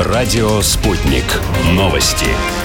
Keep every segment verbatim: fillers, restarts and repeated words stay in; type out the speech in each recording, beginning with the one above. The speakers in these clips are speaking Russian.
Радио «Спутник». Новости.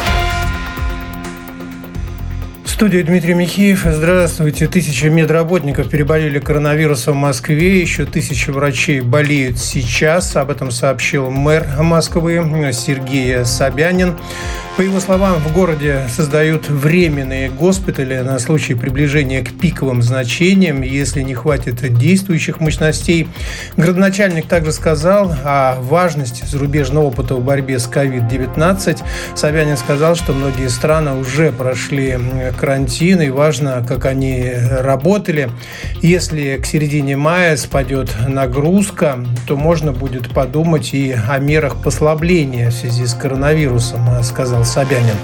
В студии Дмитрий Михеев. Здравствуйте. Тысячи медработников переболели коронавирусом в Москве. Еще тысячи врачей болеют сейчас. Об этом сообщил мэр Москвы Сергей Собянин. По его словам, в городе создают временные госпитали на случай приближения к пиковым значениям, если не хватит действующих мощностей. Градоначальник также сказал о важности зарубежного опыта в борьбе с ковид девятнадцать. Собянин сказал, что многие страны уже прошли карантин, и важно, как они работали. Если к середине мая спадет нагрузка, то можно будет подумать и о мерах послабления в связи с коронавирусом, сказал Собянин.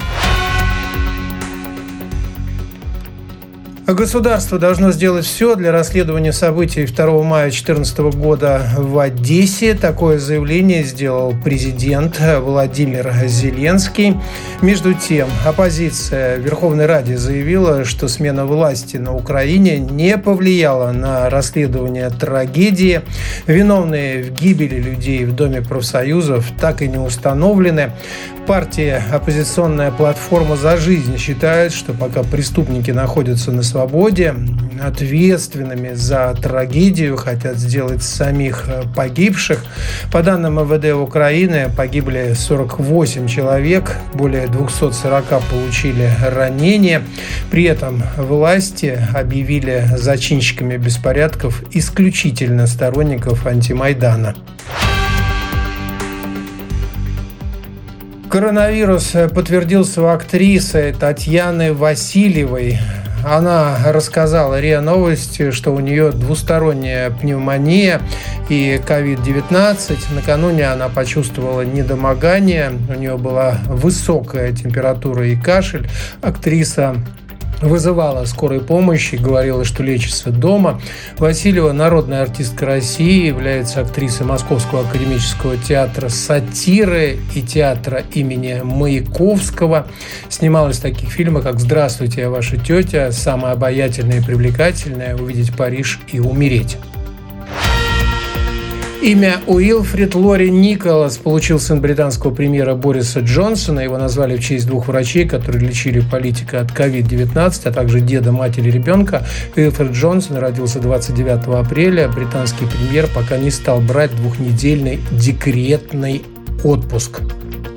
Государство должно сделать все для расследования событий второго мая две тысячи четырнадцатого года в Одессе. Такое заявление сделал президент Владимир Зеленский. Между тем, оппозиция в Верховной Раде заявила, что смена власти на Украине не повлияла на расследование трагедии. Виновные в гибели людей в Доме профсоюзов так и не установлены. Партия «Оппозиционная платформа за жизнь» считает, что пока преступники находятся на свободе, ответственными за трагедию хотят сделать самих погибших. По данным эм вэ дэ Украины, погибли сорок восемь человек, более двести сорок получили ранения. При этом власти объявили зачинщиками беспорядков исключительно сторонников антимайдана. Коронавирус подтвердился у актрисы Татьяны Васильевой. Она рассказала РИА Новости, что у нее двусторонняя пневмония и ковид девятнадцать. Накануне она почувствовала недомогание, у нее была высокая температура и кашель. Актриса вызывала скорую помощь и говорила, что лечится дома. Васильева – народная артистка России, является актрисой Московского академического театра сатиры и театра имени Маяковского. Снималась в таких фильмах, как «Здравствуйте, я ваша тетя», «Самая обаятельная и привлекательная», «Увидеть Париж» и «Умереть». Имя Уилфрид Лори Николас получил сын британского премьера Бориса Джонсона. Его назвали в честь двух врачей, которые лечили политика от ковид девятнадцать, а также деда, матери ребенка. Уилфрид Джонсон родился двадцать девятого апреля. Британский премьер пока не стал брать двухнедельный декретный отпуск.